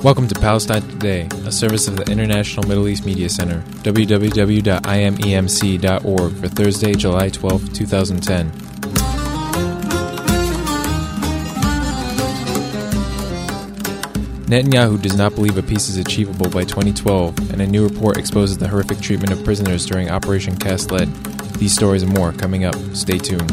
Welcome to Palestine Today, a service of the International Middle East Media Center, www.imemc.org for Thursday, July 12, 2010. Netanyahu does not believe a peace is achievable by 2012, and a new report exposes the horrific treatment of prisoners during Operation Cast Lead. These stories and more coming up. Stay tuned.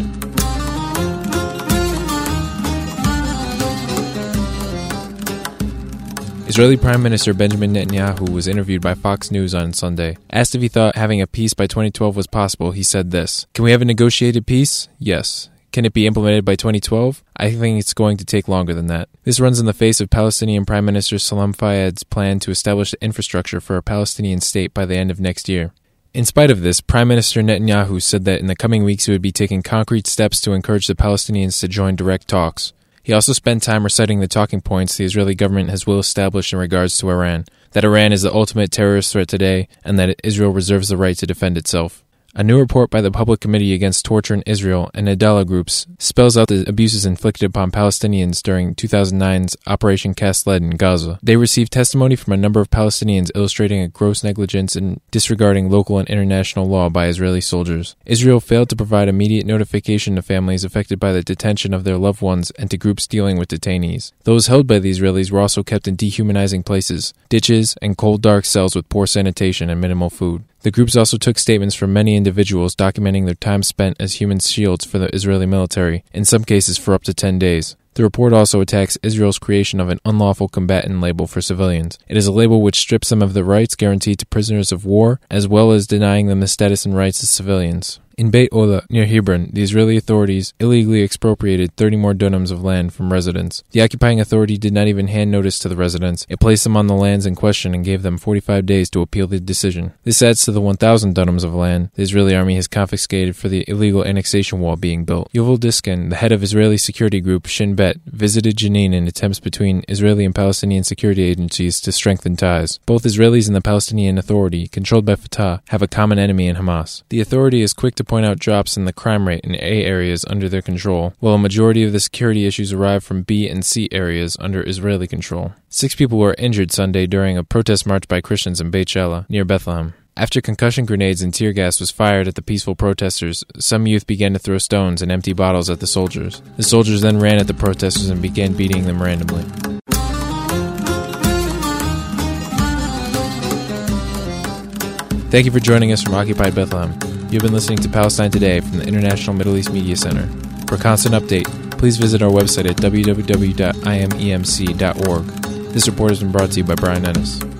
Israeli Prime Minister Benjamin Netanyahu was interviewed by Fox News on Sunday. Asked if he thought having a peace by 2012 was possible, he said this: "Can we have a negotiated peace? Yes. Can it be implemented by 2012? I think it's going to take longer than that." This runs in the face of Palestinian Prime Minister Salam Fayyad's plan to establish the infrastructure for a Palestinian state by the end of next year. In spite of this, Prime Minister Netanyahu said that in the coming weeks he would be taking concrete steps to encourage the Palestinians to join direct talks. He also spent time reciting the talking points the Israeli government has well established in regards to Iran, that Iran is the ultimate terrorist threat today, and that Israel reserves the right to defend itself. A new report by the Public Committee Against Torture in Israel and Adala groups spells out the abuses inflicted upon Palestinians during 2009's Operation Cast Lead in Gaza. They received testimony from a number of Palestinians illustrating a gross negligence in disregarding local and international law by Israeli soldiers. Israel failed to provide immediate notification to families affected by the detention of their loved ones and to groups dealing with detainees. Those held by the Israelis were also kept in dehumanizing places, ditches, and cold dark cells with poor sanitation and minimal food. The groups also took statements from many individuals documenting their time spent as human shields for the Israeli military, in some cases for up to 10 days. The report also attacks Israel's creation of an unlawful combatant label for civilians. It is a label which strips them of the rights guaranteed to prisoners of war, as well as denying them the status and rights as civilians. In Beit Ola, near Hebron, the Israeli authorities illegally expropriated 30 more dunams of land from residents. The occupying authority did not even hand notice to the residents. It placed them on the lands in question and gave them 45 days to appeal the decision. This adds to the 1,000 dunams of land the Israeli army has confiscated for the illegal annexation wall being built. Yuval Diskin, the head of Israeli security group Shin Bet, visited Jenin in attempts between Israeli and Palestinian security agencies to strengthen ties. Both Israelis and the Palestinian Authority, controlled by Fatah, have a common enemy in Hamas. The authority is quick to point out drops in the crime rate in A areas under their control, while a majority of the security issues arrive from B and C areas under Israeli control. 6 people were injured Sunday during a protest march by Christians in Beit Shela, near Bethlehem. After concussion grenades and tear gas was fired at the peaceful protesters, some youth began to throw stones and empty bottles at the soldiers. The soldiers then ran at the protesters and began beating them randomly. Thank you for joining us from Occupied Bethlehem. You've been listening to Palestine Today from the International Middle East Media Center. For constant update, please visit our website at www.imemc.org. This report has been brought to you by Brian Ennis.